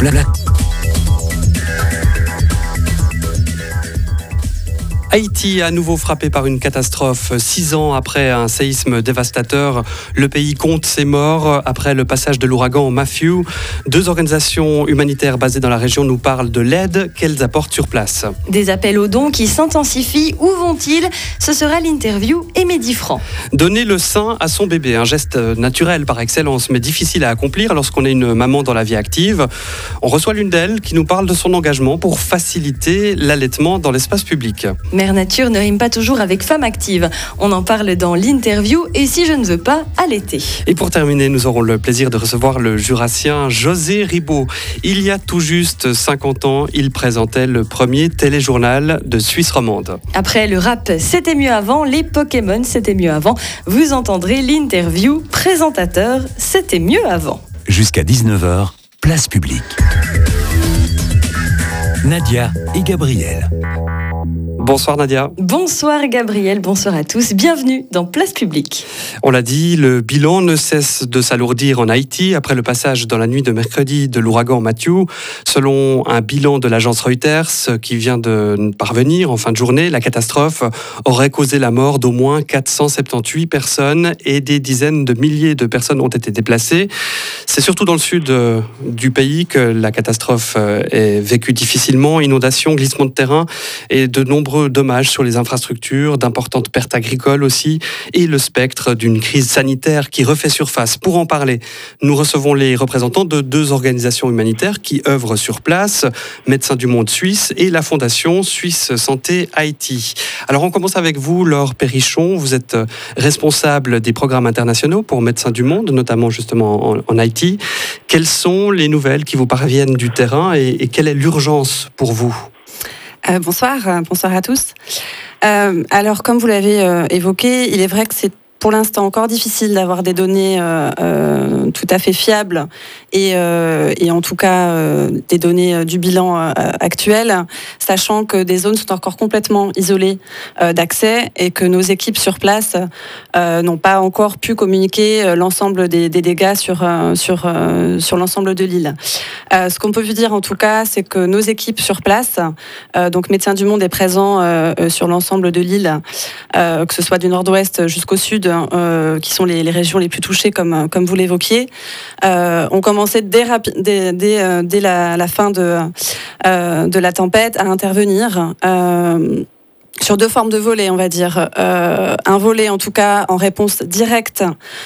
Haïti à nouveau frappé par une catastrophe. 6 ans après un séisme dévastateur, le pays compte ses morts après le passage de l'ouragan Matthew. 2 organisations humanitaires basées dans la région nous parlent de l'aide qu'elles apportent sur place. Des appels aux dons qui s'intensifient. Où vont-ils ? Ce sera l'interview et Mehdi Franc. Donner le sein à son bébé, un geste naturel par excellence, mais difficile à accomplir lorsqu'on est une maman dans la vie active. On reçoit l'une d'elles qui nous parle de son engagement pour faciliter l'allaitement dans l'espace public. Mère nature ne rime pas toujours avec femme active. On en parle dans l'interview et si je ne veux pas allaiter. Et pour terminer, nous aurons le plaisir de recevoir le jurassien José Ribaud. Il y a tout juste 50 ans, il présentait le premier téléjournal de Suisse romande. Après le rap, c'était mieux avant, les Pokémon, c'était mieux avant. Vous entendrez l'interview présentateur, c'était mieux avant. Jusqu'à 19h, place publique. Nadia et Gabriel. Bonsoir Nadia. Bonsoir Gabriel, bonsoir à tous. Bienvenue dans Place Publique. On l'a dit, le bilan ne cesse de s'alourdir en Haïti après le passage dans la nuit de mercredi de l'ouragan Matthew. Selon un bilan de l'agence Reuters qui vient de parvenir en fin de journée, la catastrophe aurait causé la mort d'au moins 478 personnes et des dizaines de milliers de personnes ont été déplacées. C'est surtout dans le sud du pays que la catastrophe est vécue difficilement. Inondations, glissements de terrain et de nombreux dommages sur les infrastructures, d'importantes pertes agricoles aussi, et le spectre d'une crise sanitaire qui refait surface. Pour en parler, nous recevons les représentants de 2 organisations humanitaires qui œuvrent sur place, Médecins du Monde Suisse et la Fondation Suisse Santé Haïti. Alors on commence avec vous, Laure Perrichon, vous êtes responsable des programmes internationaux pour Médecins du Monde, notamment justement en Haïti. Quelles sont les nouvelles qui vous parviennent du terrain et quelle est l'urgence pour vous ? Bonsoir à tous. Alors, comme vous l'avez évoqué, il est vrai que c'est pour l'instant encore difficile d'avoir des données tout à fait fiables et en tout cas des données du bilan actuel, sachant que des zones sont encore complètement isolées d'accès et que nos équipes sur place n'ont pas encore pu communiquer l'ensemble des dégâts sur l'ensemble de l'île. Ce qu'on peut vous dire en tout cas, c'est que nos équipes sur place, donc Médecins du Monde est présent sur l'ensemble de l'île, que ce soit du nord-ouest jusqu'au sud, qui sont les régions les plus touchées, comme vous l'évoquiez, ont commencé dès la fin de la tempête à intervenir. Sur 2 formes de volets, on va dire. Un volet, en tout cas, en réponse directe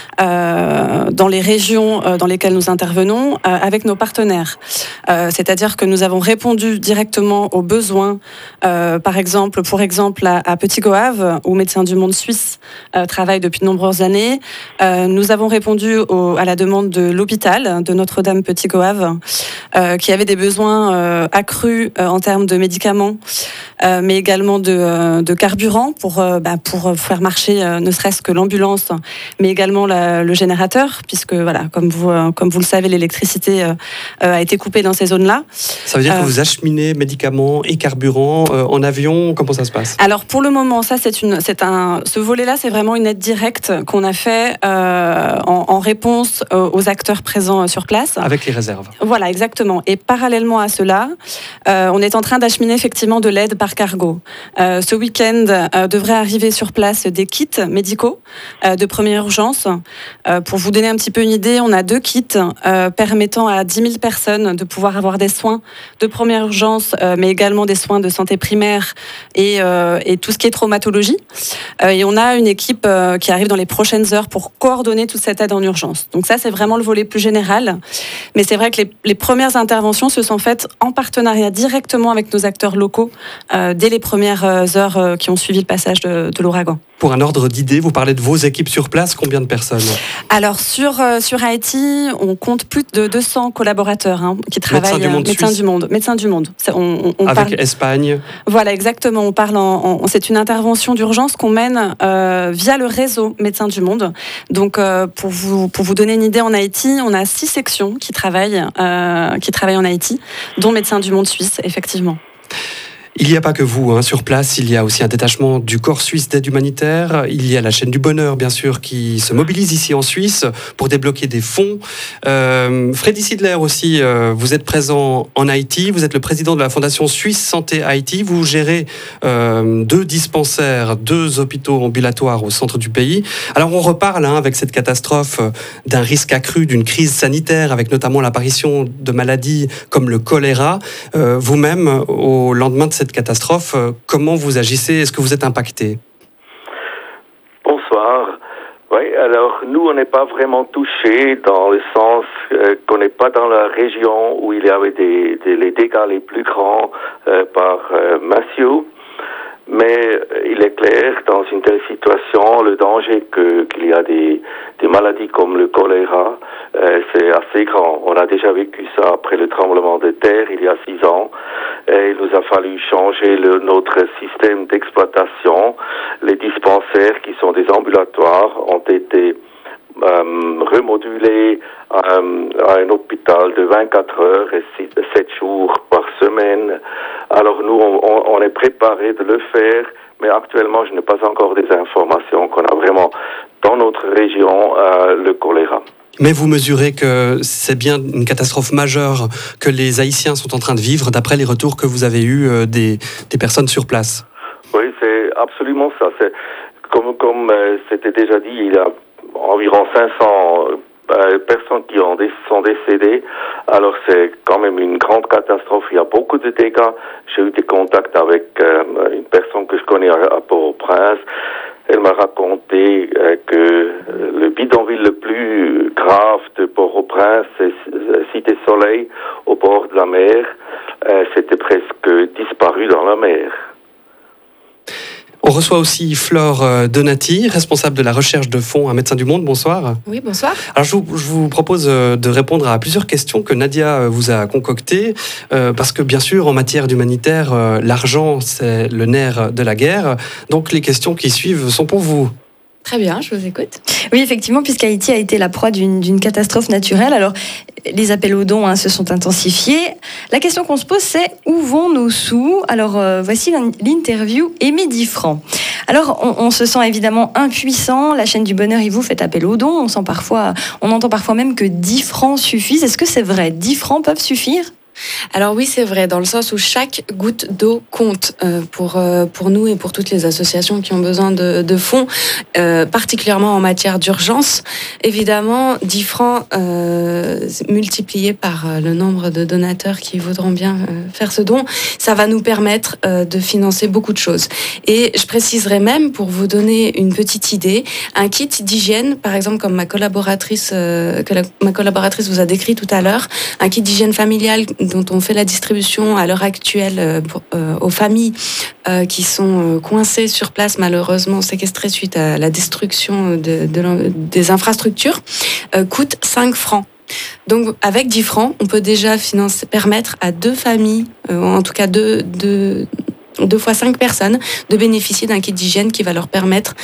dans les régions dans lesquelles nous intervenons avec nos partenaires. C'est-à-dire que nous avons répondu directement aux besoins, pour exemple, à Petit Goâve, où Médecins du Monde Suisse travaille depuis de nombreuses années. Nous avons répondu à la demande de l'hôpital de Notre-Dame Petit Goâve, qui avait des besoins accrus en termes de médicaments, mais également de carburant pour faire marcher ne serait-ce que l'ambulance, mais également le générateur, puisque voilà, comme vous le savez, l'électricité a été coupée dans ces zones-là. Ça veut dire que vous acheminez médicaments et carburant en avion. Comment ça se passe ? Alors pour le moment, ça ce volet-là, c'est vraiment une aide directe qu'on a fait en réponse aux acteurs présents sur place. Avec les réserves. Voilà, exactement. Et parallèlement à cela, on est en train d'acheminer effectivement de l'aide par cargo. Ce week-end devrait arriver sur place des kits médicaux de première urgence. Pour vous donner un petit peu une idée, on a 2 kits permettant à 10 000 personnes de pouvoir avoir des soins de première urgence, mais également des soins de santé primaire et tout ce qui est traumatologie. Et on a une équipe qui arrive dans les prochaines heures pour coordonner toute cette aide en urgence. Donc ça, c'est vraiment le volet plus général. Mais c'est vrai que les premières interventions se sont faites en partenariat directement avec nos acteurs locaux dès les premières heures qui ont suivi le passage de l'ouragan. Pour un ordre d'idée, vous parlez de vos équipes sur place, combien de personnes ? Alors sur Haïti, on compte plus de 200 collaborateurs qui travaillent. Médecins du Monde. On avec parle... Espagne. Voilà, exactement. On parle c'est une intervention d'urgence qu'on mène via le réseau Médecins du Monde. Donc pour vous donner une idée, en Haïti, on a 6 sections qui travaillent en Haïti, dont Médecins du Monde Suisse, effectivement. Il n'y a pas que vous sur place, il y a aussi un détachement du Corps suisse d'aide humanitaire, il y a la chaîne du bonheur bien sûr qui se mobilise ici en Suisse pour débloquer des fonds. Freddy Sidler aussi, vous êtes présent en Haïti, vous êtes le président de la Fondation Suisse Santé Haïti, vous gérez 2 dispensaires, 2 hôpitaux ambulatoires au centre du pays. Alors on reparle avec cette catastrophe d'un risque accru d'une crise sanitaire avec notamment l'apparition de maladies comme le choléra. Vous-même, au lendemain de cette catastrophe, comment vous agissez? Est-ce que vous êtes impacté? Bonsoir. Oui, alors nous, on n'est pas vraiment touchés dans le sens qu'on n'est pas dans la région où il y avait les dégâts les plus grands par Matthew. Mais il est clair, dans une telle situation, le danger qu'il y a des maladies comme le choléra, c'est assez grand. On a déjà vécu ça après le tremblement de terre il y a 6 ans. Et il nous a fallu changer notre système d'exploitation. Les dispensaires, qui sont des ambulatoires, ont été remodulés à un hôpital de 24 heures et 7 jours par semaine. Alors nous, on est préparé de le faire, mais actuellement, je n'ai pas encore des informations qu'on a vraiment dans notre région le choléra. Mais vous mesurez que c'est bien une catastrophe majeure que les Haïtiens sont en train de vivre, d'après les retours que vous avez eus des personnes sur place. Oui, c'est absolument ça. C'est, comme c'était déjà dit, il y a environ 500 personnes qui sont décédées. Alors c'est quand même une grande catastrophe. Il y a beaucoup de dégâts. J'ai eu des contacts avec une personne que je connais à Port-au-Prince. Elle m'a raconté que le bidonville le plus grave de Port-au-Prince, c'est Cité Soleil, au bord de la mer. C'était presque disparu dans la mer. On reçoit aussi Flore Donati, responsable de la recherche de fonds à Médecins du Monde. Bonsoir. Oui, bonsoir. Alors, je vous propose de répondre à plusieurs questions que Nadia vous a concoctées, parce que bien sûr, en matière d'humanitaire, l'argent, c'est le nerf de la guerre. Donc, les questions qui suivent sont pour vous. Très bien, je vous écoute. Oui, effectivement, puisqu'Haïti a été la proie d'une catastrophe naturelle, alors les appels aux dons se sont intensifiés. La question qu'on se pose, c'est où vont nos sous? Alors, voici l'interview Aimé Diffrand. Alors, on se sent évidemment impuissant. La chaîne du bonheur et vous faites appel aux dons. On entend parfois même que 10 francs suffisent. Est-ce que c'est vrai? 10 francs peuvent suffire? Alors oui, c'est vrai, dans le sens où chaque goutte d'eau compte pour nous et pour toutes les associations qui ont besoin de fonds, particulièrement en matière d'urgence. Évidemment, 10 francs multipliés par le nombre de donateurs qui voudront bien faire ce don, ça va nous permettre de financer beaucoup de choses. Et je préciserai même, pour vous donner une petite idée, un kit d'hygiène, par exemple comme ma collaboratrice vous a décrit tout à l'heure, un kit d'hygiène familiale dont on fait la distribution à l'heure actuelle aux familles qui sont coincées sur place, malheureusement séquestrées suite à la destruction des infrastructures, coûte 5 francs. Donc avec 10 francs, on peut déjà permettre à 2 familles, en tout cas 2 fois 5 personnes, de bénéficier d'un kit d'hygiène qui va leur permettre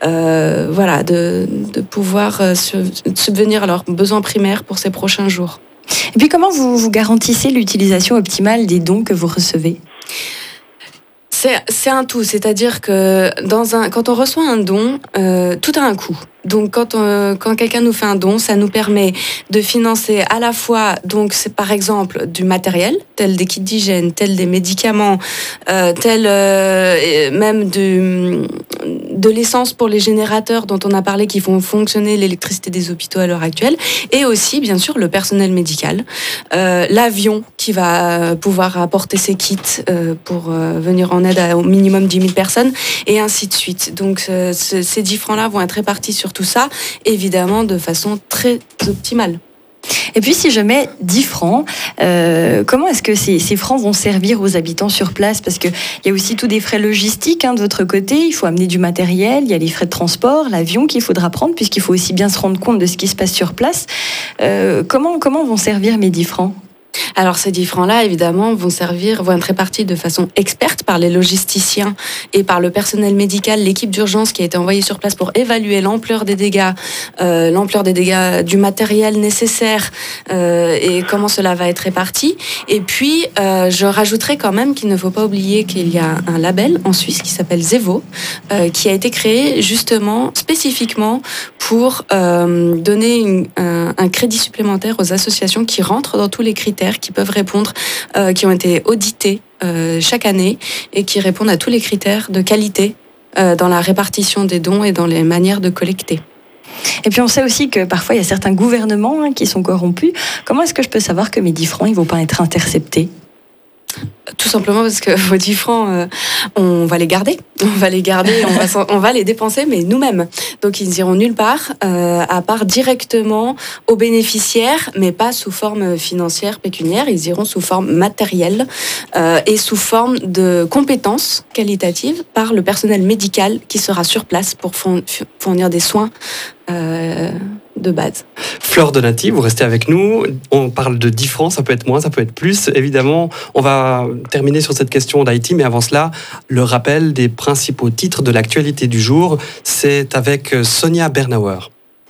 de pouvoir subvenir à leurs besoins primaires pour ces prochains jours. Et puis comment vous garantissez l'utilisation optimale des dons que vous recevez ? C'est un tout, c'est-à-dire que quand on reçoit un don, tout a un coût. Donc quand quelqu'un nous fait un don, ça nous permet de financer à la fois, donc c'est par exemple du matériel, tel des kits d'hygiène, tel des médicaments, même de l'essence pour les générateurs dont on a parlé qui font fonctionner l'électricité des hôpitaux à l'heure actuelle, et aussi bien sûr le personnel médical, l'avion qui va pouvoir apporter ses kits pour venir en aide à au minimum 10 000 personnes, et ainsi de suite. Donc ces 10 francs-là vont être répartis sur tout ça, évidemment de façon très optimale. Et puis si je mets 10 francs, comment est-ce que ces francs vont servir aux habitants sur place ? Parce qu'il y a aussi tous des frais logistiques de votre côté, il faut amener du matériel, il y a les frais de transport, l'avion qu'il faudra prendre, puisqu'il faut aussi bien se rendre compte de ce qui se passe sur place. Comment vont servir mes 10 francs ? Alors ces 10 francs-là, évidemment, vont être répartis de façon experte par les logisticiens et par le personnel médical, l'équipe d'urgence qui a été envoyée sur place pour évaluer l'ampleur des dégâts du matériel nécessaire et comment cela va être réparti. Et puis, je rajouterais quand même qu'il ne faut pas oublier qu'il y a un label en Suisse qui s'appelle Zevo, qui a été créé justement, spécifiquement pour donner un crédit supplémentaire aux associations qui rentrent dans tous les critères, qui peuvent répondre, qui ont été audités chaque année et qui répondent à tous les critères de qualité dans la répartition des dons et dans les manières de collecter. Et puis on sait aussi que parfois il y a certains gouvernements qui sont corrompus. Comment est-ce que je peux savoir que mes 10 francs ils vont pas être interceptés ? Tout simplement parce que vos 10 francs, on va les garder. On va les dépenser, mais nous-mêmes. Donc ils n'iront nulle part, à part directement aux bénéficiaires, mais pas sous forme financière, pécuniaire. Ils iront sous forme matérielle et sous forme de compétences qualitatives par le personnel médical qui sera sur place pour fournir des soins de base. Fleur Donati, vous restez avec nous. On parle de 10 francs, ça peut être moins, ça peut être plus. Évidemment, on va terminer sur cette question d'Haïti, mais avant cela, le rappel des principaux titres de l'actualité du jour, c'est avec Sonia Bernauer.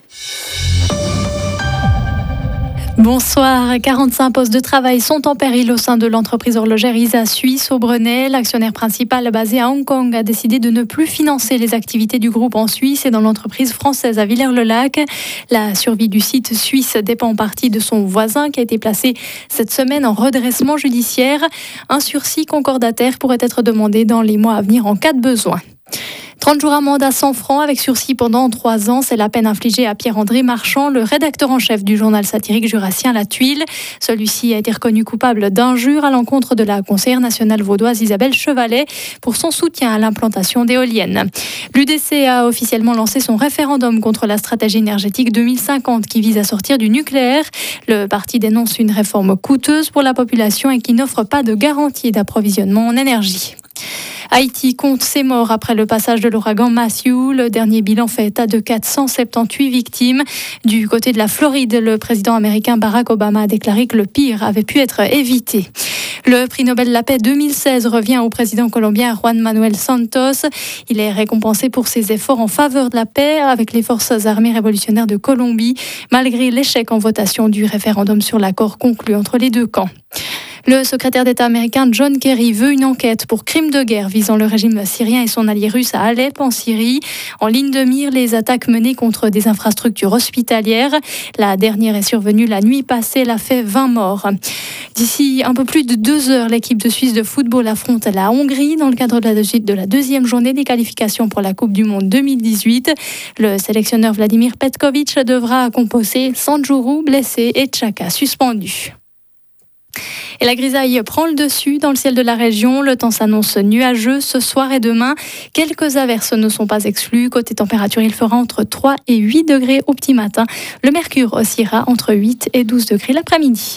Bonsoir. 45 postes de travail sont en péril au sein de l'entreprise horlogère ISA Suisse au Brenay. L'actionnaire principal basé à Hong Kong a décidé de ne plus financer les activités du groupe en Suisse et dans l'entreprise française à Villers-le-Lac. La survie du site suisse dépend en partie de son voisin qui a été placé cette semaine en redressement judiciaire. Un sursis concordataire pourrait être demandé dans les mois à venir en cas de besoin. 30 jours amende à 100 francs avec sursis pendant 3 ans. C'est la peine infligée à Pierre-André Marchand, le rédacteur en chef du journal satirique jurassien La Tuile. Celui-ci a été reconnu coupable d'injures à l'encontre de la conseillère nationale vaudoise Isabelle Chevalet pour son soutien à l'implantation d'éoliennes. L'UDC a officiellement lancé son référendum contre la stratégie énergétique 2050 qui vise à sortir du nucléaire. Le parti dénonce une réforme coûteuse pour la population et qui n'offre pas de garantie d'approvisionnement en énergie. Haïti compte ses morts après le passage de l'ouragan Matthew. Le dernier bilan fait état de 478 victimes. Du côté de la Floride, le président américain Barack Obama a déclaré que le pire avait pu être évité. Le prix Nobel de la paix 2016 revient au président colombien Juan Manuel Santos. Il est récompensé pour ses efforts en faveur de la paix avec les forces armées révolutionnaires de Colombie, malgré l'échec en votation du référendum sur l'accord conclu entre les deux camps. Le secrétaire d'État américain John Kerry veut une enquête pour crimes de guerre visant le régime syrien et son allié russe à Alep en Syrie. En ligne de mire, les attaques menées contre des infrastructures hospitalières. La dernière est survenue la nuit passée, elle a fait 20 morts. D'ici un peu plus de 2 heures, l'équipe de Suisse de football affronte la Hongrie dans le cadre de la deuxième journée des qualifications pour la Coupe du Monde 2018. Le sélectionneur Vladimir Petkovic devra composer Sandjuru blessé et Tchaka suspendu. Et la grisaille prend le dessus dans le ciel de la région. Le temps s'annonce nuageux ce soir et demain. Quelques averses ne sont pas exclues. Côté température, il fera entre 3 et 8 degrés au petit matin. Le mercure oscillera entre 8 et 12 degrés l'après-midi.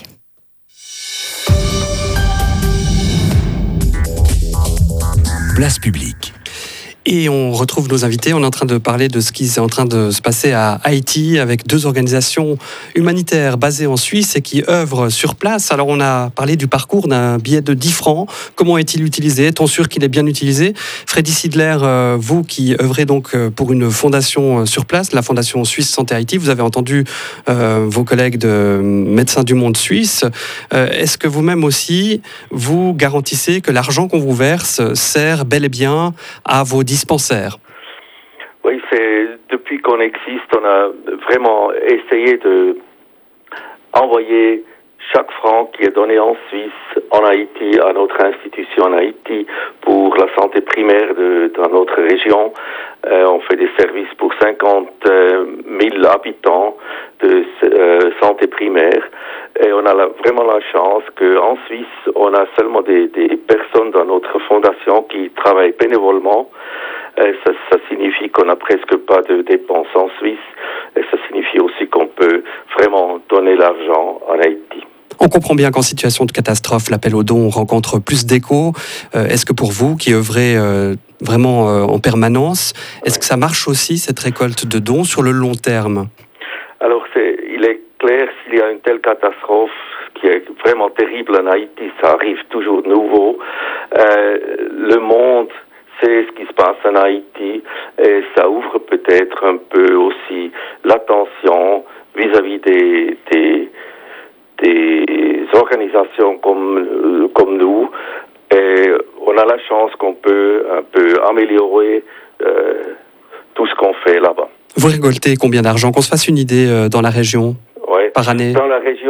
Place publique. Et on retrouve nos invités. On est en train de parler de ce qui est en train de se passer à Haïti avec 2 organisations humanitaires basées en Suisse et qui œuvrent sur place. Alors on a parlé du parcours d'un billet de 10 francs. Comment est-il utilisé ? Est-on sûr qu'il est bien utilisé ? Freddy Sidler, vous qui œuvrez donc pour une fondation sur place, la Fondation Suisse Santé Haïti, vous avez entendu vos collègues de Médecins du Monde Suisse. Est-ce que vous-même aussi, vous garantissez que l'argent qu'on vous verse sert bel et bien à vos dispensaires ? Oui, c'est depuis qu'on existe, on a vraiment essayé de envoyer chaque franc qui est donné en Suisse, en Haïti, à notre institution en Haïti pour la santé primaire dans notre région. On fait des services pour 50 000 habitants de santé primaire. Et on a vraiment la chance qu'en Suisse, on a seulement des personnes dans notre fondation qui travaillent bénévolement. Ça signifie qu'on n'a presque pas de dépenses en Suisse. Et ça signifie aussi qu'on peut vraiment donner l'argent en Haïti. On comprend bien qu'en situation de catastrophe, l'appel aux dons rencontre plus d'écho. Est-ce que pour vous, qui œuvrez vraiment en permanence, est-ce que ça marche aussi, cette récolte de dons, sur le long terme ? Alors, il est clair, s'il y a une telle catastrophe, qui est vraiment terrible en Haïti, ça arrive toujours de nouveau. Le monde sait ce qui se passe en Haïti et ça ouvre peut-être un peu aussi l'attention vis-à-vis des organisations comme nous. Et on a la chance qu'on peut un peu améliorer tout ce qu'on fait là-bas. Vous récoltez combien d'argent? Qu'on se fasse une idée dans la région par année? Dans la région,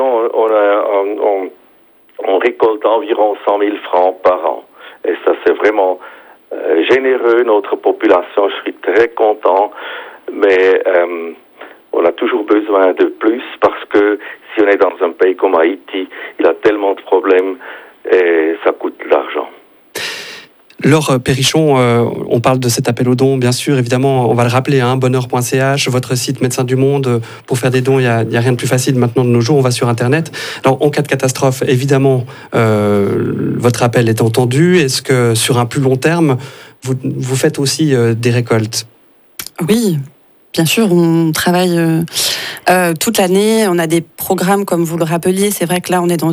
on récolte environ 100 000 francs par an. Et ça, c'est vraiment généreux, notre population. Je suis très content. Mais on a toujours besoin de plus parce que si on est dans un pays comme Haïti, il a tellement de problèmes et ça coûte de l'argent. Laure Perrichon, on parle de cet appel aux dons, bien sûr, évidemment, on va le rappeler, bonheur.ch, votre site Médecins du Monde, pour faire des dons, il n'y a rien de plus facile maintenant de nos jours, on va sur Internet. Alors, en cas de catastrophe, évidemment, votre appel est entendu. Est-ce que sur un plus long terme, vous faites aussi des récoltes? Oui. Bien sûr, on travaille toute l'année. On a des programmes, comme vous le rappeliez. C'est vrai que là, on est dans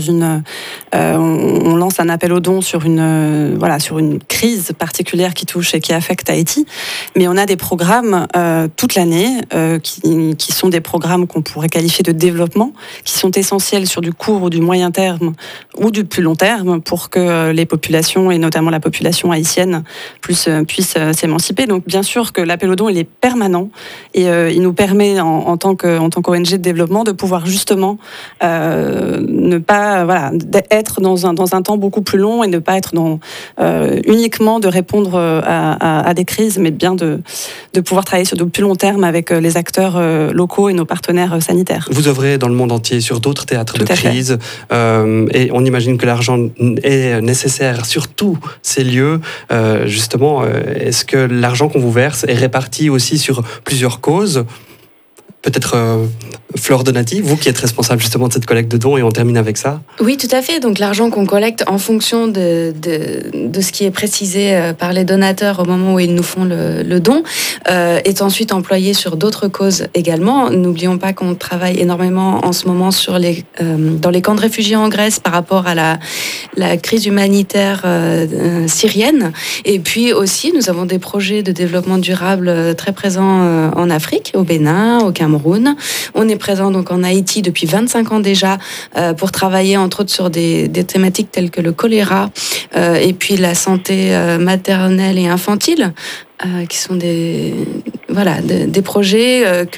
on lance un appel aux dons sur une crise particulière qui touche et qui affecte Haïti. Mais on a des programmes toute l'année qui sont des programmes qu'on pourrait qualifier de développement, qui sont essentiels sur du court ou du moyen terme ou du plus long terme pour que les populations, et notamment la population haïtienne, puissent s'émanciper. Donc, bien sûr que l'appel aux dons, il est permanent. Et il nous permet, en tant qu'ONG de développement, de pouvoir justement ne pas être dans un temps beaucoup plus long et ne pas être uniquement de répondre à des crises, mais bien de pouvoir travailler sur du plus long terme avec les acteurs locaux et nos partenaires sanitaires. Vous œuvrez dans le monde entier sur d'autres théâtres de crise et on imagine que l'argent est nécessaire sur tous ces lieux. Justement, est-ce que l'argent qu'on vous verse est réparti aussi sur plusieurs causes? Peut-être Flore Donati, vous qui êtes responsable justement de cette collecte de dons, et on termine avec ça. Oui, tout à fait. Donc l'argent qu'on collecte en fonction de ce qui est précisé par les donateurs au moment où ils nous font le don est ensuite employé sur d'autres causes également. N'oublions pas qu'on travaille énormément en ce moment dans les camps de réfugiés en Grèce par rapport à la crise humanitaire syrienne. Et puis aussi, nous avons des projets de développement durable très présents en Afrique, au Bénin, au Cameroun. On est présent donc en Haïti depuis 25 ans déjà pour travailler entre autres sur des thématiques telles que le choléra et puis la santé maternelle et infantile qui sont des projets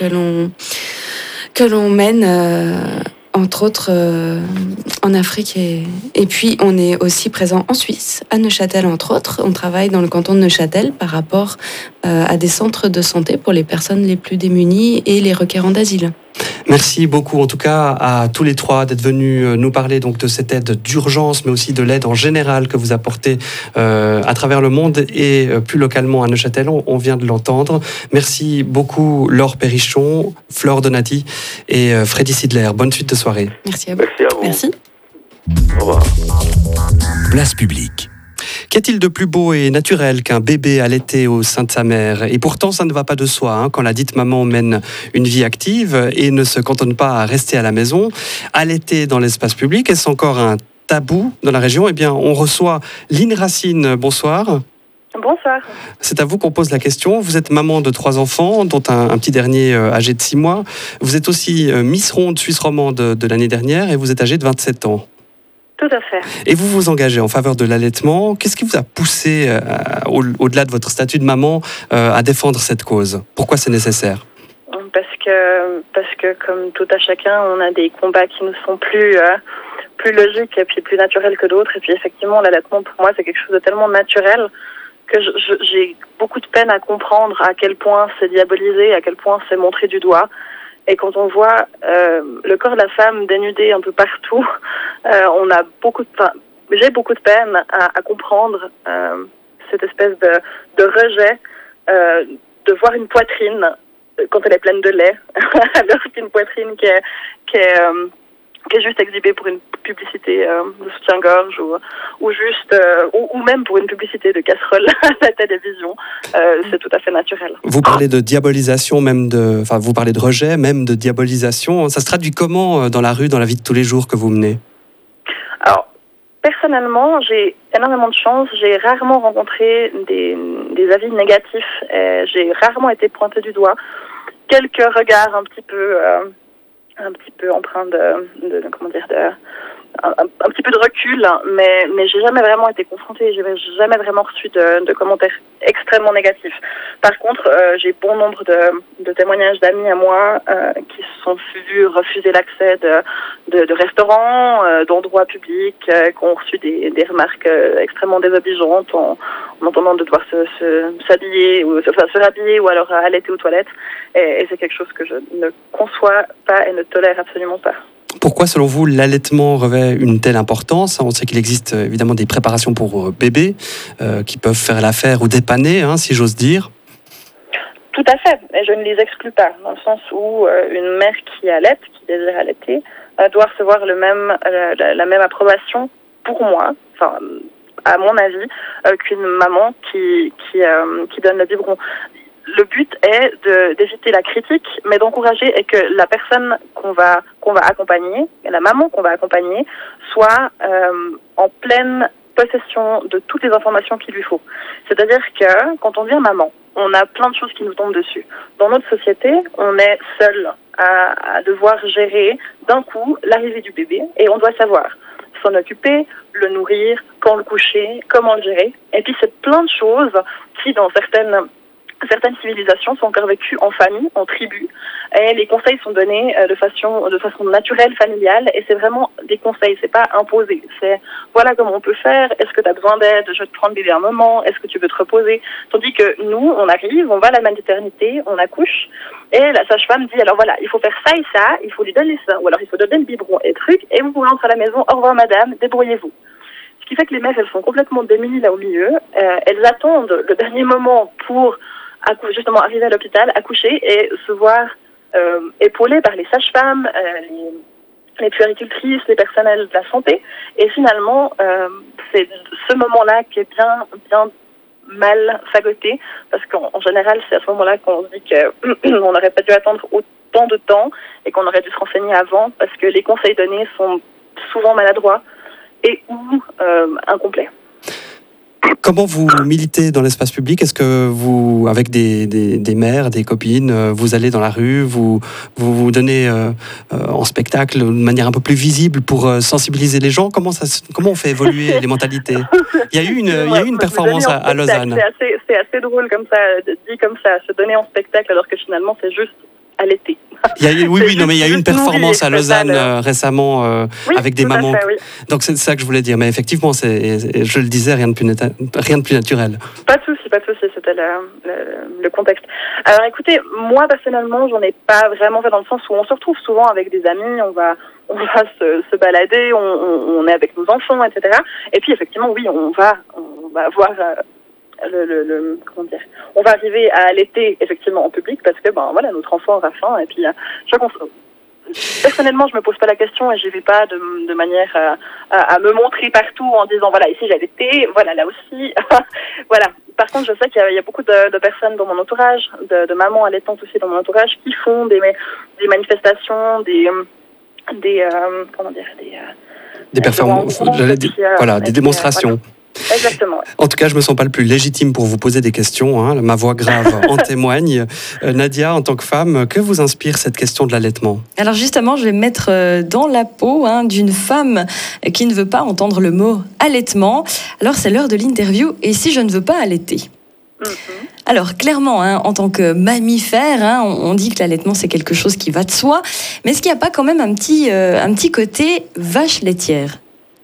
que l'on mène entre autres en Afrique et puis on est aussi présent en Suisse, à Neuchâtel entre autres. On travaille dans le canton de Neuchâtel par rapport à des centres de santé pour les personnes les plus démunies et les requérants d'asile. Merci beaucoup en tout cas à tous les trois d'être venus nous parler donc de cette aide d'urgence mais aussi de l'aide en général que vous apportez à travers le monde et plus localement à Neuchâtel, on vient de l'entendre. Merci beaucoup Laure Perrichon, Flore Donati et Freddy Sidler. Bonne suite de soirée. Merci à vous. Merci à vous. Merci. Au revoir. Place publique. Qu'y a-t-il de plus beau et naturel qu'un bébé allaité au sein de sa mère? Et pourtant, ça ne va pas de soi quand la dite maman mène une vie active et ne se cantonne pas à rester à la maison. Allaiter dans l'espace public, est-ce encore un tabou dans la région? Eh bien, on reçoit Line Racine. Bonsoir. Bonsoir. C'est à vous qu'on pose la question. Vous êtes maman de 3 enfants, dont un petit dernier âgé de 6 mois. Vous êtes aussi Miss Ronde Suisse romande de l'année dernière et vous êtes âgée de 27 ans. Tout à fait. Et vous vous engagez en faveur de l'allaitement. Qu'est-ce qui vous a poussé, au-delà de votre statut de maman, à défendre cette cause? Pourquoi c'est nécessaire? Parce que comme tout à chacun, on a des combats qui nous sont plus logiques et puis plus naturels que d'autres. Et puis effectivement, l'allaitement, pour moi, c'est quelque chose de tellement naturel que j'ai beaucoup de peine à comprendre à quel point c'est diabolisé, à quel point c'est montré du doigt. Et quand on voit le corps de la femme dénudé un peu partout, j'ai beaucoup de peine à comprendre cette espèce de rejet de voir une poitrine quand elle est pleine de lait, alors qu'une poitrine qui est juste exhibée pour une publicité de soutien-gorge ou même pour une publicité de casserole à la télévision. C'est tout à fait naturel. Vous parlez de diabolisation, vous parlez de rejet, même de diabolisation. Ça se traduit comment dans la rue, dans la vie de tous les jours que vous menez? Alors, personnellement, j'ai énormément de chance. J'ai rarement rencontré des avis négatifs. J'ai rarement été pointée du doigt. Quelques regards un petit peu empreints un petit peu de recul, mais j'ai jamais vraiment été confrontée, j'ai jamais vraiment reçu de commentaires extrêmement négatifs. Par contre, j'ai bon nombre de témoignages d'amis à moi qui se sont vus refuser l'accès de restaurants, d'endroits publics, qui ont reçu des remarques extrêmement désobligeantes en entendant de devoir s'habiller ou se rhabiller ou alors allaiter aux toilettes. Et c'est quelque chose que je ne conçois pas et ne tolère absolument pas. Pourquoi, selon vous, l'allaitement revêt une telle importance ? On sait qu'il existe évidemment des préparations pour bébés qui peuvent faire l'affaire ou dépanner, si j'ose dire. Tout à fait, et je ne les exclus pas, dans le sens où une mère qui allaite, qui désire allaiter, doit recevoir la même approbation pour moi, enfin, à mon avis, qu'une maman qui donne le biberon. Le but est d'éviter la critique, mais d'encourager et que la personne qu'on va accompagner, la maman qu'on va accompagner, soit en pleine possession de toutes les informations qu'il lui faut. C'est-à-dire que quand on devient maman, on a plein de choses qui nous tombent dessus. Dans notre société, on est seul à devoir gérer d'un coup l'arrivée du bébé et on doit savoir s'en occuper, le nourrir, quand le coucher, comment le gérer. Et puis c'est plein de choses qui, dans certaines civilisations sont encore vécues en famille, en tribu, et les conseils sont donnés de façon naturelle, familiale, et c'est vraiment des conseils, c'est pas imposé. C'est voilà comment on peut faire, est-ce que tu as besoin d'aide, je vais te prendre bébé un moment, est-ce que tu veux te reposer. Tandis que nous, on arrive, on va à la maternité, on accouche, et la sage-femme dit alors voilà, il faut faire ça et ça, il faut lui donner ça, ou alors il faut donner le biberon et truc, et vous pouvez rentrer à la maison, au revoir madame, débrouillez-vous. Ce qui fait que les mères, elles sont complètement démunies là au milieu, elles attendent le dernier moment pour justement arriver à l'hôpital, accoucher et se voir épaulées par les sages-femmes, les puéricultrices, les personnels de la santé. Et finalement, c'est ce moment-là qui est bien mal fagoté, parce qu'en général, c'est à ce moment-là qu'on se dit qu'on n'aurait pas dû attendre autant de temps et qu'on aurait dû se renseigner avant, parce que les conseils donnés sont souvent maladroits et ou incomplets. Comment vous militez dans l'espace public ? Est-ce que vous, avec des mères, des copines, vous allez dans la rue, vous donnez en spectacle de manière un peu plus visible pour sensibiliser les gens ? Comment on fait évoluer les mentalités ? Il y a eu une performance à Lausanne. C'est assez drôle comme ça, dit comme ça, se donner en spectacle alors que finalement c'est juste allaiter. Mais il y a eu une performance à Lausanne récemment avec des mamans. Fait, oui. Donc c'est ça que je voulais dire. Mais effectivement, je le disais, rien de plus naturel. Pas de souci, c'était le contexte. Alors écoutez, moi personnellement, j'en ai pas vraiment fait dans le sens où on se retrouve souvent avec des amis, on va se balader, on est avec nos enfants, etc. Et puis effectivement, oui, on va voir. On va arriver à allaiter effectivement en public parce que notre enfant aura faim et puis personnellement je me pose pas la question et j'y vais pas de manière à me montrer partout en disant voilà ici j'ai allaité, voilà là aussi voilà. Par contre je sais qu'il y a beaucoup de personnes dans mon entourage, de mamans allaitantes aussi dans mon entourage qui font des manifestations, des performances, des démonstrations. Voilà. Exactement. En tout cas, je me sens pas le plus légitime pour vous poser des questions. Ma voix grave en témoigne. Nadia, en tant que femme, que vous inspire cette question de l'allaitement ? Alors justement, je vais me mettre dans la peau d'une femme qui ne veut pas entendre le mot allaitement. Alors c'est l'heure de l'interview. Et si je ne veux pas allaiter ? Alors clairement, en tant que mammifère, on dit que l'allaitement c'est quelque chose qui va de soi. Mais est-ce qu'il n'y a pas quand même un petit côté vache laitière ?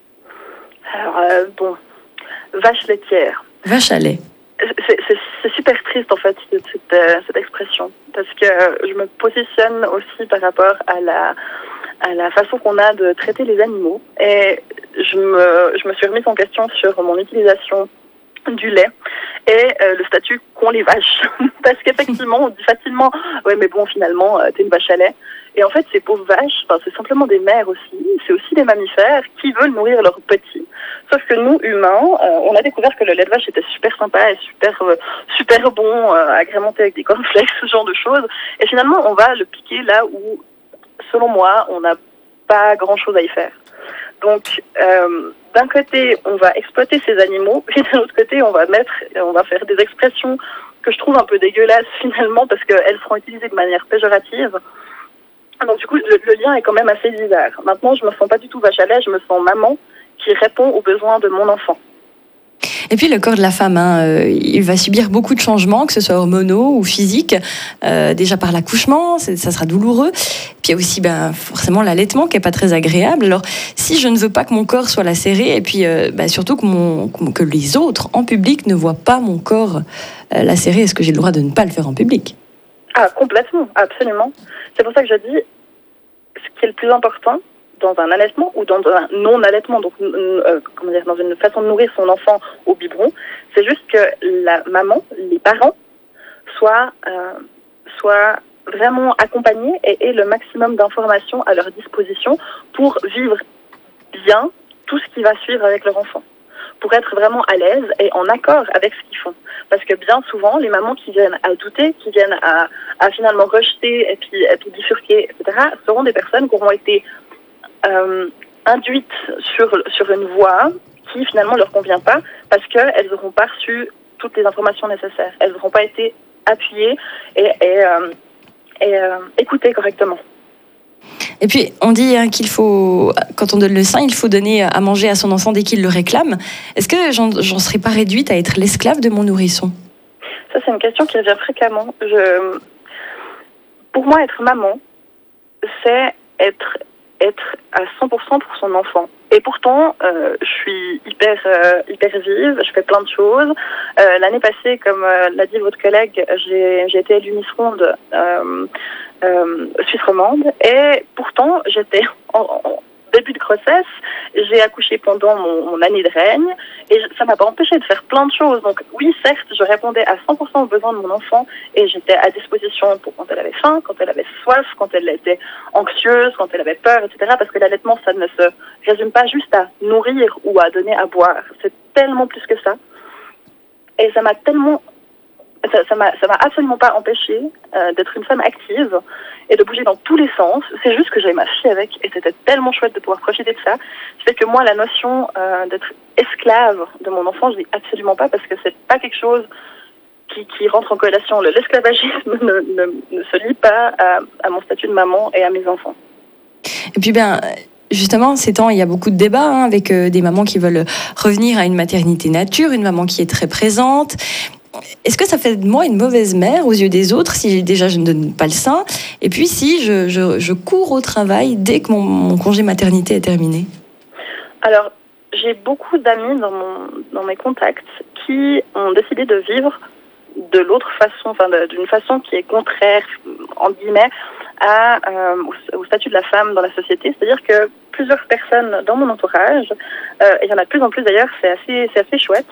Alors vache laitière. Vache à lait. C'est super triste en fait cette expression parce que je me positionne aussi par rapport à la façon qu'on a de traiter les animaux et je me suis remise en question sur mon utilisation du lait et le statut qu'ont les vaches parce qu'effectivement on dit facilement ouais mais bon finalement t'es une vache à lait et en fait ces pauvres vaches c'est simplement des mères aussi, c'est aussi des mammifères qui veulent nourrir leurs petits. Sauf que nous, humains, on a découvert que le lait de vache était super sympa et super bon, agrémenté avec des cornflakes, ce genre de choses. Et finalement, on va le piquer là où, selon moi, on a pas grand-chose à y faire. Donc, d'un côté, on va exploiter ces animaux, et d'un autre côté, on va faire des expressions que je trouve un peu dégueulasses finalement, parce qu'elles seront utilisées de manière péjorative. Donc du coup, le lien est quand même assez bizarre. Maintenant, je me sens pas du tout vache à lait, je me sens maman qui répond aux besoins de mon enfant. Et puis le corps de la femme, il va subir beaucoup de changements, que ce soit hormonaux ou physiques. Déjà par l'accouchement, ça sera douloureux. Puis il y a aussi forcément l'allaitement qui est pas très agréable. Alors si je ne veux pas que mon corps soit lacéré, et puis surtout que les autres en public ne voient pas mon corps lacéré, est-ce que j'ai le droit de ne pas le faire en public ? Ah, complètement, absolument. C'est pour ça que je dis, ce qui est le plus important dans un allaitement ou dans un non-allaitement, donc dans une façon de nourrir son enfant au biberon, c'est juste que la maman, les parents, soient vraiment accompagnés et aient le maximum d'informations à leur disposition pour vivre bien tout ce qui va suivre avec leur enfant, pour être vraiment à l'aise et en accord avec ce qu'ils font. Parce que bien souvent, les mamans qui viennent à douter, qui viennent à finalement rejeter et puis bifurquer, etc., seront des personnes qui auront été induites sur une voie qui finalement leur convient pas, parce qu'elles n'auront pas reçu toutes les informations nécessaires. Elles n'auront pas été appuyées et écoutées correctement. Et puis, on dit qu'il faut, quand on donne le sein, il faut donner à manger à son enfant dès qu'il le réclame. Est-ce que j'en serais pas réduite à être l'esclave de mon nourrisson ? Ça, c'est une question qui revient fréquemment. Pour moi, être maman, c'est être à 100% pour son enfant. Et pourtant, je suis hyper vive, je fais plein de choses. L'année passée, comme l'a dit votre collègue, j'ai été élue Miss Ronde Suisse romande, et pourtant j'étais en début de grossesse, j'ai accouché pendant mon année de règne, et ça m'a pas empêché de faire plein de choses. Donc oui, certes, je répondais à 100% aux besoins de mon enfant, et j'étais à disposition pour quand elle avait faim, quand elle avait soif, quand elle était anxieuse, quand elle avait peur, etc. Parce que l'allaitement, ça ne se résume pas juste à nourrir ou à donner à boire. C'est tellement plus que ça. Et ça m'a absolument pas empêché d'être une femme active et de bouger dans tous les sens. C'est juste que j'avais ma fille avec, et c'était tellement chouette de pouvoir profiter de ça. Ça fait que moi, la notion d'être esclave de mon enfant, je dis absolument pas, parce que c'est pas quelque chose qui rentre en corrélation. L'esclavagisme ne se lie pas à mon statut de maman et à mes enfants. Et puis justement, ces temps, il y a beaucoup de débats avec des mamans qui veulent revenir à une maternité nature, une maman qui est très présente. Est-ce que ça fait de moi une mauvaise mère aux yeux des autres si déjà je ne donne pas le sein, et puis si je cours au travail dès que mon congé maternité est terminé ? Alors, j'ai beaucoup d'amis dans mes contacts qui ont décidé de vivre de l'autre façon, d'une façon qui est contraire, en guillemets, au statut de la femme dans la société. C'est-à-dire que plusieurs personnes dans mon entourage, et il y en a de plus en plus d'ailleurs, c'est assez chouette,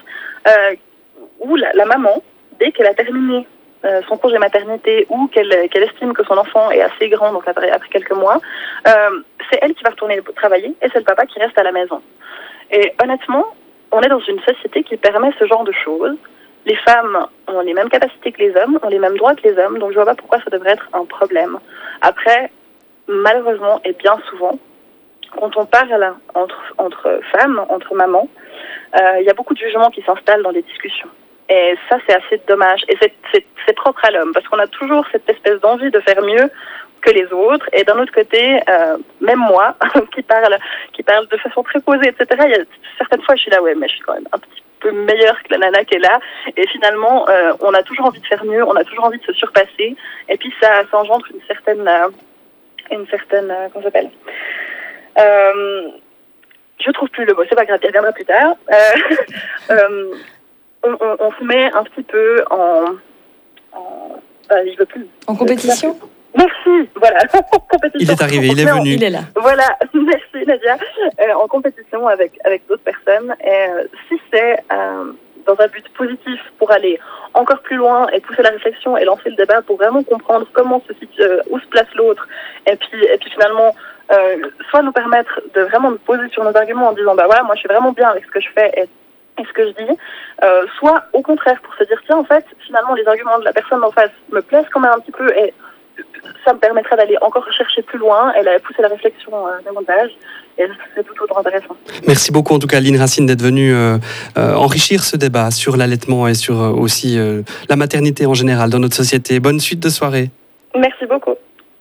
où la maman, dès qu'elle a terminé son congé maternité, ou qu'elle estime que son enfant est assez grand, donc après quelques mois, c'est elle qui va retourner travailler, et c'est le papa qui reste à la maison. Et honnêtement, on est dans une société qui permet ce genre de choses. Les femmes ont les mêmes capacités que les hommes, ont les mêmes droits que les hommes, donc je vois pas pourquoi ça devrait être un problème. Après, malheureusement, et bien souvent, quand on parle entre femmes, entre mamans, il y a beaucoup de jugements qui s'installent dans les discussions. Et ça, c'est assez dommage. Et c'est propre à l'homme, parce qu'on a toujours cette espèce d'envie de faire mieux que les autres. Et d'un autre côté, même moi, qui parle de façon très posée, etc., il y a certaines fois, je suis là, ouais, mais je suis quand même un petit peu meilleure que la nana qui est là. Et finalement, on a toujours envie de faire mieux, on a toujours envie de se surpasser. Et puis, ça engendre une certaine comment ça s'appelle ? Je trouve plus le mot, c'est pas grave, il reviendra plus tard. On se met un petit peu je veux plus. En compétition ? Merci, voilà. Compétition. Il est arrivé, il est venu. Il est là. Voilà, merci Nadia. En compétition avec d'autres personnes. Et si c'est dans un but positif pour aller encore plus loin et pousser la réflexion et lancer le débat pour vraiment comprendre comment où se place l'autre, et puis finalement soit nous permettre de vraiment nous poser sur nos arguments en disant voilà, moi je suis vraiment bien avec ce que je fais et ce que je dis, soit au contraire pour se dire tiens, en fait finalement les arguments de la personne en face me plaisent quand même un petit peu, et ça me permettrait d'aller encore chercher plus loin et pousser la réflexion davantage. Et c'est tout autant intéressant. Merci beaucoup en tout cas Lynn Racine d'être venue enrichir ce débat sur l'allaitement et sur aussi la maternité en général dans notre société. Bonne suite de soirée. Merci beaucoup.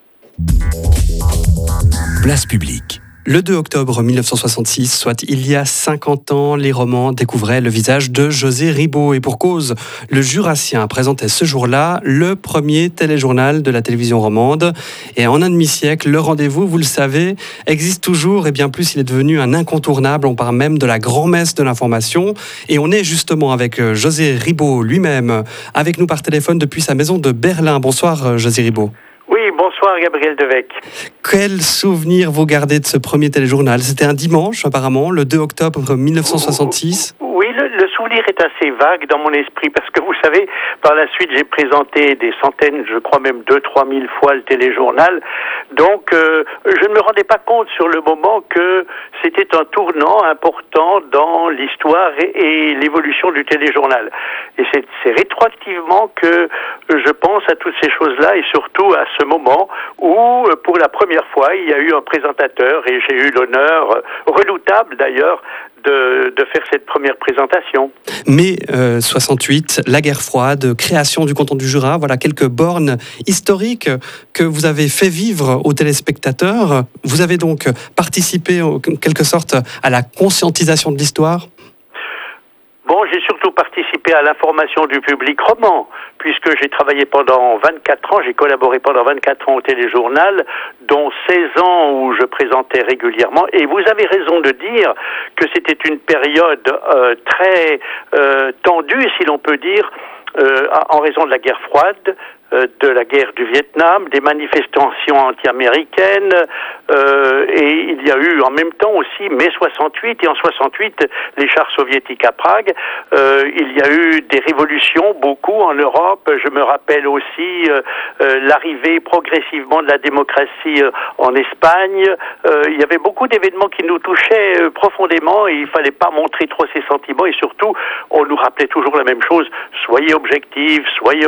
Place publique. Le 2 octobre 1966, soit il y a 50 ans, les romans découvraient le visage de José Ribot. Et pour cause, le Jurassien présentait ce jour-là le premier téléjournal de la télévision romande. Et en un demi-siècle, le rendez-vous, vous le savez, existe toujours. Et bien plus, il est devenu un incontournable. On parle même de la grand-messe de l'information. Et on est justement avec José Ribot lui-même, avec nous par téléphone depuis sa maison de Berlin. Bonsoir José Ribot. Oui, bonsoir Gabriel Devec. Quel souvenir vous gardez de ce premier téléjournal ? C'était un dimanche apparemment, le 2 octobre 1966. Oui, le souvenir est assez vague dans mon esprit parce que vous savez, par la suite j'ai présenté des centaines, je crois même 2-3 000 fois le téléjournal. Donc je ne me rendais pas compte sur le moment que c'était un tournant important dans l'histoire et l'évolution du téléjournal. Et c'est rétroactivement que je pense à toutes ces choses-là et surtout à ce moment où, pour la première fois, il y a eu un présentateur et j'ai eu l'honneur, redoutable d'ailleurs, de faire cette première présentation. Mai 68, la guerre froide, création du canton du Jura, voilà quelques bornes historiques que vous avez fait vivre aux téléspectateurs. Vous avez donc participé en quelque sorte à la conscientisation de l'histoire ? Bon, j'ai surtout participé à l'information du public roman, puisque j'ai travaillé pendant 24 ans, j'ai collaboré pendant 24 ans au téléjournal, dont 16 ans où je présentais régulièrement. Et vous avez raison de dire que c'était une période très tendue, si l'on peut dire, en raison de la guerre froide, de la guerre du Vietnam, des manifestations anti-américaines, et il y a eu en même temps aussi mai 68, et en 68 les chars soviétiques à Prague. Il y a eu des révolutions, beaucoup en Europe. Je me rappelle aussi l'arrivée progressivement de la démocratie en Espagne. Il y avait beaucoup d'événements qui nous touchaient profondément, et il fallait pas montrer trop ses sentiments, et surtout on nous rappelait toujours la même chose: soyez objectifs,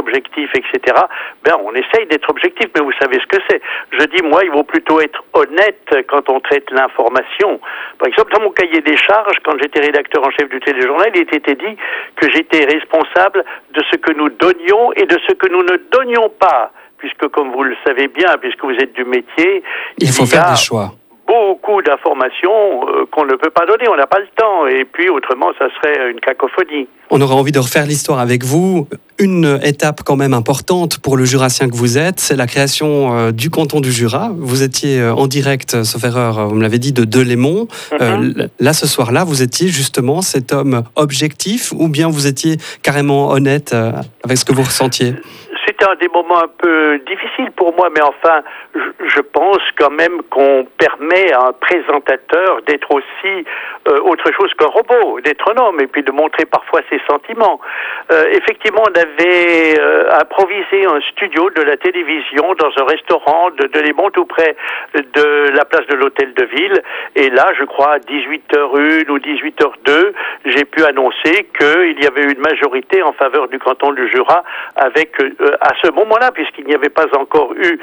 etc. Ben, on essaye d'être objectif, mais vous savez ce que c'est. Je dis, moi, il vaut plutôt être honnête quand on traite l'information. Par exemple, dans mon cahier des charges, quand j'étais rédacteur en chef du téléjournal, il était dit que j'étais responsable de ce que nous donnions et de ce que nous ne donnions pas. Puisque, comme vous le savez bien, puisque vous êtes du métier, il faut faire des choix. Beaucoup d'informations qu'on ne peut pas donner, on n'a pas le temps. Et puis, autrement, ça serait une cacophonie. On aurait envie de refaire l'histoire avec vous. Une étape quand même importante pour le Jurassien que vous êtes, c'est la création du canton du Jura. Vous étiez en direct, sauf erreur, vous me l'avez dit, de Delémont. Là, ce soir-là, vous étiez justement cet homme objectif, ou bien vous étiez carrément honnête avec ce que vous ressentiez ? C'était un des moments un peu difficiles pour moi, mais enfin, je pense quand même qu'on permet à un présentateur d'être aussi autre chose qu'un robot, d'être un homme, et puis de montrer parfois ses sentiments. Effectivement, on avait improvisé un studio de la télévision dans un restaurant de Delémont, tout près de la place de l'Hôtel de Ville, et là, je crois, à 18h01 ou 18h02, j'ai pu annoncer qu'il y avait une majorité en faveur du canton du Jura, avec à ce moment-là, puisqu'il n'y avait pas encore eu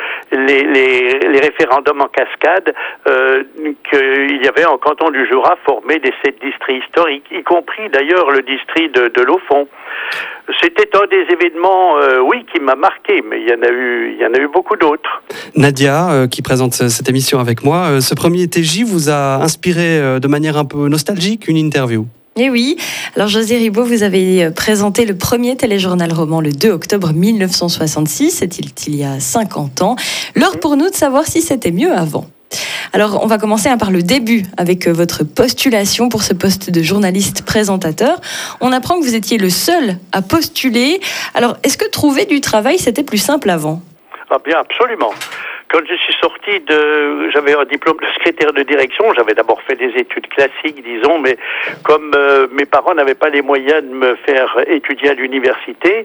les référendums en cascade, qu'il y avait un canton du Jura formé des 7 districts historiques, y compris d'ailleurs le district de Laufont. C'était un des événements, oui, qui m'a marqué, mais il y en a eu beaucoup d'autres. Nadia, qui présente cette émission avec moi, ce premier TJ vous a inspiré de manière un peu nostalgique une interview. Eh oui, alors José Ribot, vous avez présenté le premier téléjournal roman le 2 octobre 1966, c'était il y a 50 ans. L'heure pour nous de savoir si c'était mieux avant. Alors, on va commencer par le début, avec votre postulation pour ce poste de journaliste présentateur. On apprend que vous étiez le seul à postuler. Alors, est-ce que trouver du travail, c'était plus simple avant ? Ah bien, absolument. Quand je suis sorti j'avais un diplôme de secrétaire de direction, j'avais d'abord fait des études classiques, disons, mais comme mes parents n'avaient pas les moyens de me faire étudier à l'université,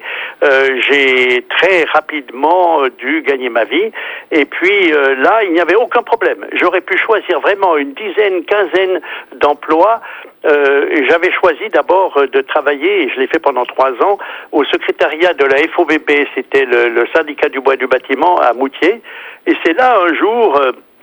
j'ai très rapidement dû gagner ma vie. Et puis là, il n'y avait aucun problème. J'aurais pu choisir vraiment une dizaine, quinzaine d'emplois Et j'avais choisi d'abord de travailler, et je l'ai fait pendant 3 ans, au secrétariat de la FOBB, c'était le syndicat du bois du bâtiment à Moutier. Et c'est là un jour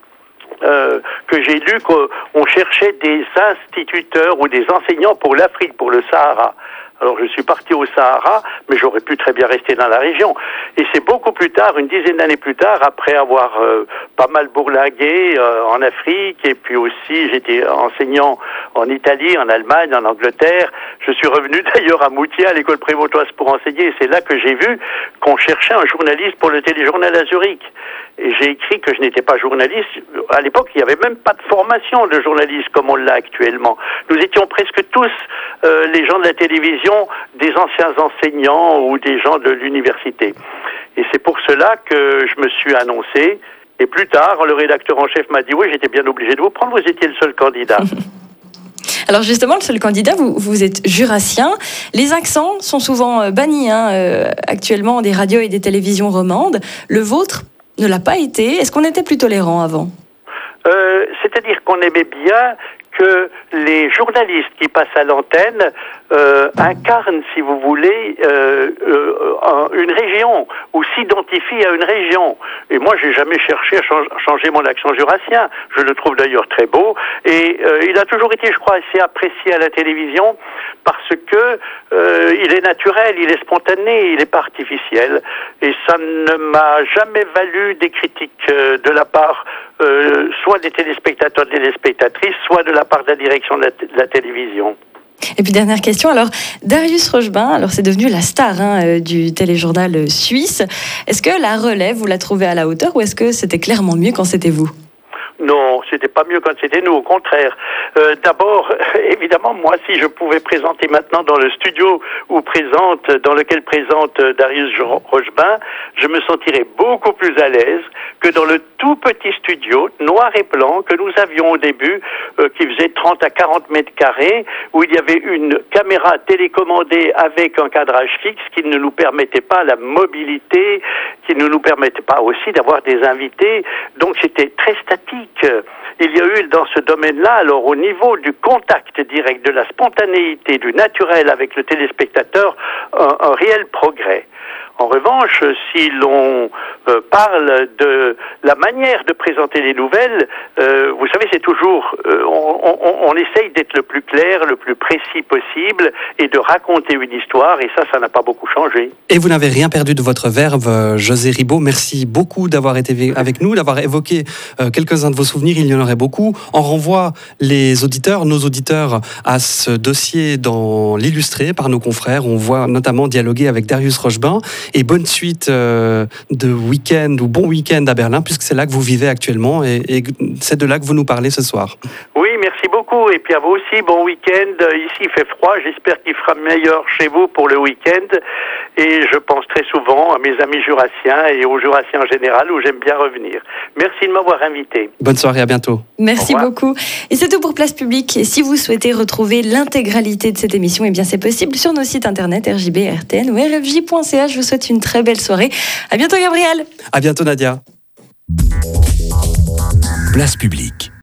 que j'ai lu qu'on cherchait des instituteurs ou des enseignants pour l'Afrique, pour le Sahara. Alors je suis parti au Sahara, mais j'aurais pu très bien rester dans la région. Et c'est beaucoup plus tard, une dizaine d'années plus tard, après avoir pas mal bourlingué en Afrique, et puis aussi j'étais enseignant en Italie, en Allemagne, en Angleterre. Je suis revenu d'ailleurs à Moutier, à l'école prévôtoise pour enseigner, et c'est là que j'ai vu qu'on cherchait un journaliste pour le téléjournal à Zurich. Et j'ai écrit que je n'étais pas journaliste. À l'époque, il n'y avait même pas de formation de journaliste comme on l'a actuellement. Nous étions presque tous, les gens de la télévision, des anciens enseignants ou des gens de l'université. Et c'est pour cela que je me suis annoncé. Et plus tard, le rédacteur en chef m'a dit « Oui, j'étais bien obligé de vous prendre, vous étiez le seul candidat. » Alors justement, le seul candidat, vous êtes jurassien. Les accents sont souvent bannis actuellement des radios et des télévisions romandes. Le vôtre ne l'a pas été. Est-ce qu'on était plus tolérant avant ? C'est-à-dire qu'on aimait bien que les journalistes qui passent à l'antenne incarnent, si vous voulez, une région ou s'identifient à une région. Et moi, j'ai jamais cherché à changer mon accent jurassien. Je le trouve d'ailleurs très beau. Et il a toujours été, je crois, assez apprécié à la télévision parce que il est naturel, il est spontané, il n'est pas artificiel. Et ça ne m'a jamais valu des critiques de la part soit des téléspectateurs, des téléspectatrices, soit de la part de la direction de la télévision. Et puis dernière question, alors Darius Rochebin, alors c'est devenu la star du téléjournal suisse. Est-ce que la relève, vous la trouvez à la hauteur ou est-ce que c'était clairement mieux quand c'était vous ? Non, c'était pas mieux quand c'était nous, au contraire. D'abord, évidemment, moi, si je pouvais présenter maintenant dans le studio dans lequel présente Darius Rochebin, je me sentirais beaucoup plus à l'aise que dans le tout petit studio, noir et blanc, que nous avions au début, qui faisait 30 à 40 mètres carrés, où il y avait une caméra télécommandée avec un cadrage fixe qui ne nous permettait pas la mobilité, qui ne nous permettait pas aussi d'avoir des invités. Donc c'était très statique. Il y a eu dans ce domaine-là, alors au niveau du contact direct, de la spontanéité, du naturel avec le téléspectateur, un réel progrès. En revanche, si l'on parle de la manière de présenter les nouvelles, vous savez, c'est toujours, on essaye d'être le plus clair, le plus précis possible et de raconter une histoire, et ça n'a pas beaucoup changé. Et vous n'avez rien perdu de votre verve, José Ribaud. Merci beaucoup d'avoir été avec nous, d'avoir évoqué quelques-uns de vos souvenirs. Il y en aurait beaucoup. On renvoie nos auditeurs, à ce dossier dans l'Illustré par nos confrères. On voit notamment dialoguer avec Darius Rochebin. Et bonne suite de week-end ou bon week-end à Berlin, puisque c'est là que vous vivez actuellement et c'est de là que vous nous parlez ce soir. Oui, merci beaucoup. Et puis à vous aussi, bon week-end. Ici, il fait froid. J'espère qu'il fera meilleur chez vous pour le week-end. Et je pense très souvent à mes amis jurassiens et aux jurassiens en général, où j'aime bien revenir. Merci de m'avoir invité. Bonne soirée, à bientôt. Merci beaucoup. Et c'est tout pour Place Publique. Et si vous souhaitez retrouver l'intégralité de cette émission, eh bien c'est possible sur nos sites internet RJB, RTN ou rfj.ch. Je vous souhaite une très belle soirée. À bientôt, Gabriel. À bientôt, Nadia. Place Publique.